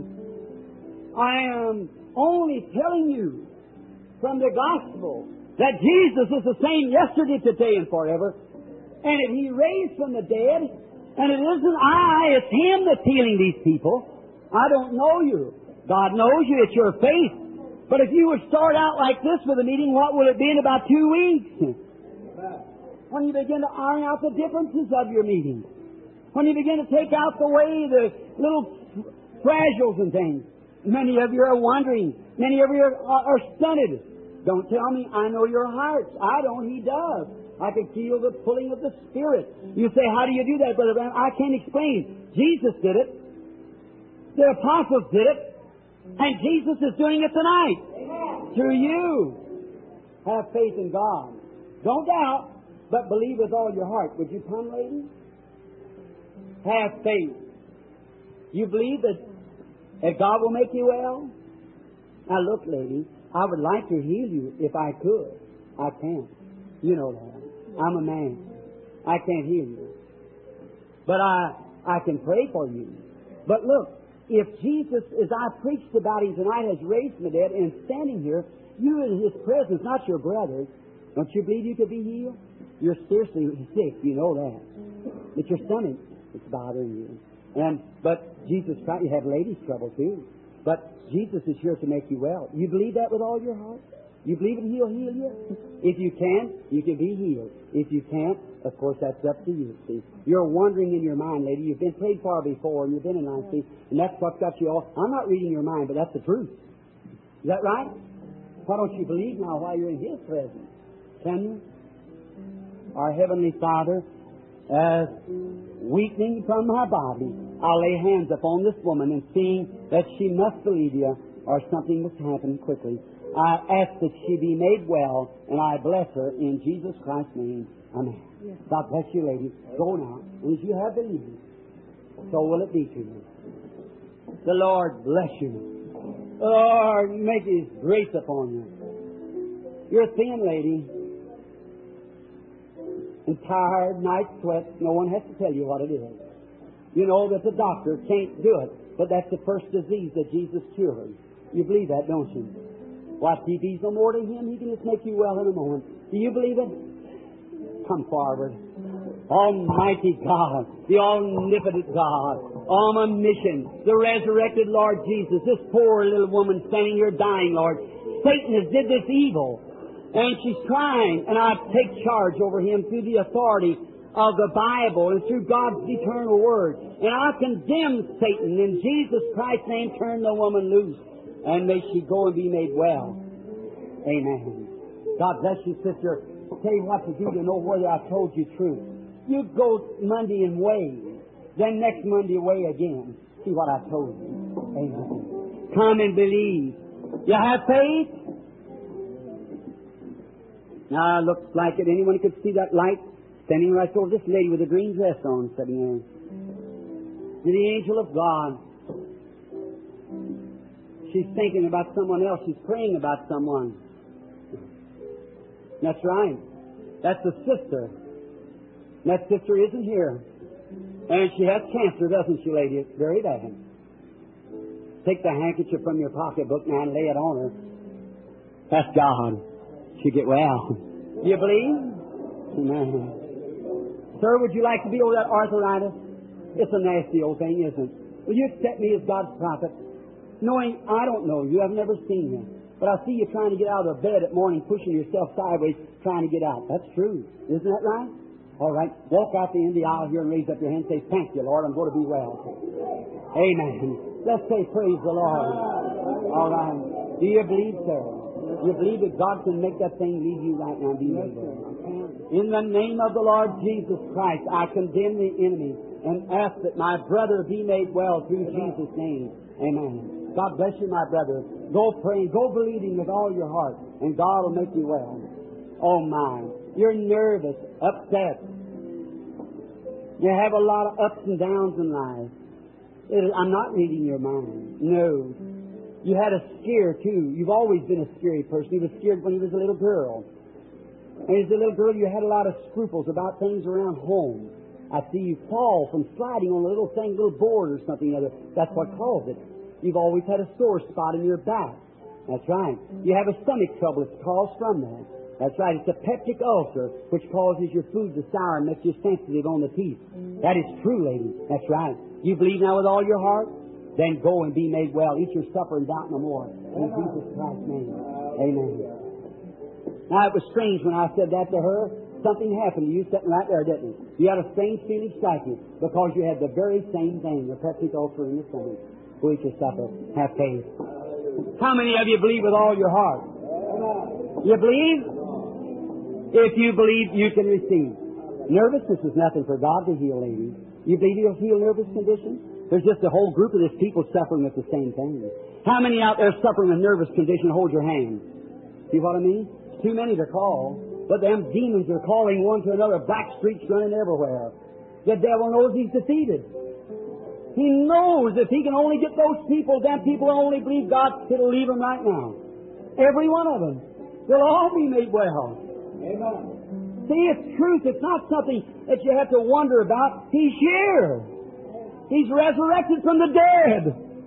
I am only telling you from the gospel that Jesus is the same yesterday, today, and forever. And if He raised from the dead, and it isn't I, it's Him that's healing these people. I don't know you. God knows you. It's your faith. But if you would start out like this with a meeting, what will it be in about two weeks? When you begin to iron out the differences of your meeting. When you begin to take out the way the little fragiles and things. Many of you are wondering. Many of you are, are stunted. Don't tell me, I know your hearts. I don't, He does. I can feel the pulling of the Spirit. You say, how do you do that, Brother Branham? I can't explain. Jesus did it. The apostles did it. And Jesus is doing it tonight. Amen. Through you. Have faith in God. Don't doubt, but believe with all your heart. Would you come, lady? Have faith. You believe that, that God will make you well? Now look, lady, I would like to heal you if I could. I can't. You know that. I'm a man. I can't heal you. But I, I can pray for you. But look, if Jesus, as I preached about Him tonight, has raised from the dead and standing here, you in His presence, not your brothers, don't you believe you could be healed? You're seriously sick, you know that. It's your stomach that's bothering you. And but Jesus Christ, you have ladies' trouble too. But Jesus is here to make you well. You believe that with all your heart? You believe that He'll heal you? If you can, you can be healed. If you can't, of course, that's up to you. See, you're wondering in your mind, lady. You've been prayed for before, and you've been in line, see, and that's what's got you all. I'm not reading your mind, but that's the truth. Is that right? Why don't you believe now while you're in His presence? Can you? Our Heavenly Father, as weakening from my body, I'll lay hands upon this woman and seeing that she must believe you or something must happen quickly. I ask that she be made well, and I bless her in Jesus Christ's name. Amen. Yes. God bless you, lady. Go now. And as you have believed, so will it be to you. The Lord bless you. The Lord make His grace upon you. You're a thin lady. And tired, night sweats. No one has to tell you what it is. You know that the doctor can't do it, but that's the first disease that Jesus cured. You believe that, don't you? What, if He's no more to Him, He can just make you well in a moment. Do you believe it? Come forward. Almighty God, the omnipotent God, omniscient, the resurrected Lord Jesus, this poor little woman standing here dying, Lord. Satan has did this evil. And she's crying, and I take charge over him through the authority of the Bible and through God's eternal Word. And I condemn Satan. In Jesus Christ's name, turn the woman loose. And may she go and be made well. Amen. God bless you, sister. I'll tell you what to do to know whether I told you truth. You go Monday and weigh. Then next Monday weigh again. See what I told you. Amen. Come and believe. You have faith? Now, it looks like it. Anyone could see that light standing right over this lady with a green dress on sitting there. To the angel of God. She's thinking about someone else. She's praying about someone. That's right. That's a sister. That sister isn't here. And she has cancer, doesn't she, lady? It's very bad. Take the handkerchief from your pocketbook now and lay it on her. That's God. She'll get well. Do you believe? Amen. Sir, would you like to be over that arthritis? It's a nasty old thing, isn't it? Will you accept me as God's prophet? Knowing I don't know you, I've never seen you. But I see you trying to get out of bed at morning, pushing yourself sideways, trying to get out. That's true. Isn't that right? All right. Walk out the end of the aisle here and raise up your hand and say, thank you, Lord, I'm going to be well. Amen. Let's say, praise the Lord. All right. Do you believe, sir? You believe that God can make that thing leave you right now and be made well? In the name of the Lord Jesus Christ, I condemn the enemy and ask that my brother be made well through Jesus' name. Amen. God bless you, my brother. Go praying, go believing with all your heart, and God will make you well. Oh, my. You're nervous, upset. You have a lot of ups and downs in life. It, I'm not reading your mind. No. You had a scare, too. You've always been a scary person. You were scared when you was a little girl. And as a little girl, you had a lot of scruples about things around home. I see you fall from sliding on a little thing, little board or something or other. That's what caused it. You've always had a sore spot in your back. That's right. You have a stomach trouble. It's caused from that. That's right. It's a peptic ulcer, which causes your food to sour and makes you sensitive on the teeth. That is true, lady. That's right. You believe now with all your heart? Then go and be made well. Eat your supper and doubt no more. In Jesus Christ's name. Amen. Now, it was strange when I said that to her. Something happened to you sitting right there, didn't it? You had a strange feeling strike you because you had the very same thing, the peptic ulcer in your stomach. Go eat your supper. Have faith. How many of you believe with all your heart? You believe? If you believe, you can receive. Nervousness is nothing for God to heal, ladies. You believe He'll heal nervous conditions? There's just a whole group of this people suffering with the same thing. How many out there suffering with nervous condition? Hold your hand. See what I mean? It's too many to call. But them demons are calling one to another. Black streaks running everywhere. The devil knows he's defeated. He knows if he can only get those people, then people only believe God, He'll leave them right now. Every one of them. They'll all be made well. Amen. See, it's truth. It's not something that you have to wonder about. He's here. He's resurrected from the dead.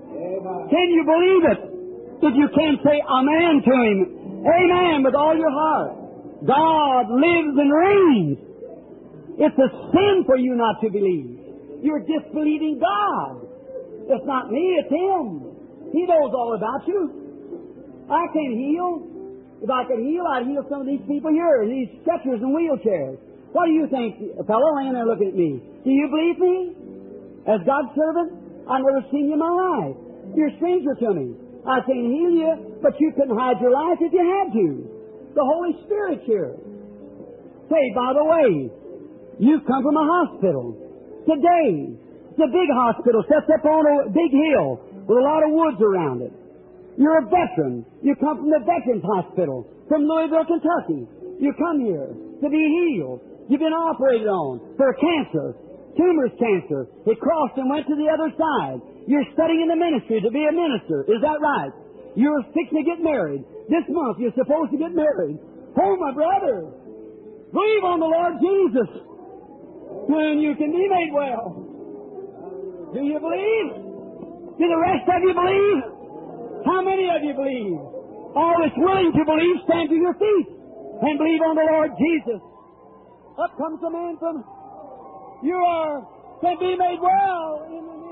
Can you believe it? If you can't say amen to Him, amen with all your heart. God lives and reigns. It's a sin for you not to believe. You're disbelieving God. It's not me, it's Him. He knows all about you. I can heal. If I could heal, I'd heal some of these people here, these stretchers and wheelchairs. What do you think, a fellow laying there looking at me? Do you believe me? As God's servant? I've never seen you in my life. You're a stranger to me. I can heal you, but you couldn't hide your life if you had to. The Holy Spirit's here. Say, by the way, you've come from a hospital. Today, it's a big hospital, sets up on a big hill with a lot of woods around it. You're a veteran. You come from the Veterans Hospital from Louisville, Kentucky. You come here to be healed. You've been operated on for cancer, tumorous cancer. It crossed and went to the other side. You're studying in the ministry to be a minister. Is that right? You're fixing to get married. This month you're supposed to get married. Oh, my brother, believe on the Lord Jesus, and you can be made well. Do you believe? Do the rest of you believe? How many of you believe? All that's willing to believe, stand to your feet and believe on the Lord Jesus. Up comes a man from, you are, can be made well in the name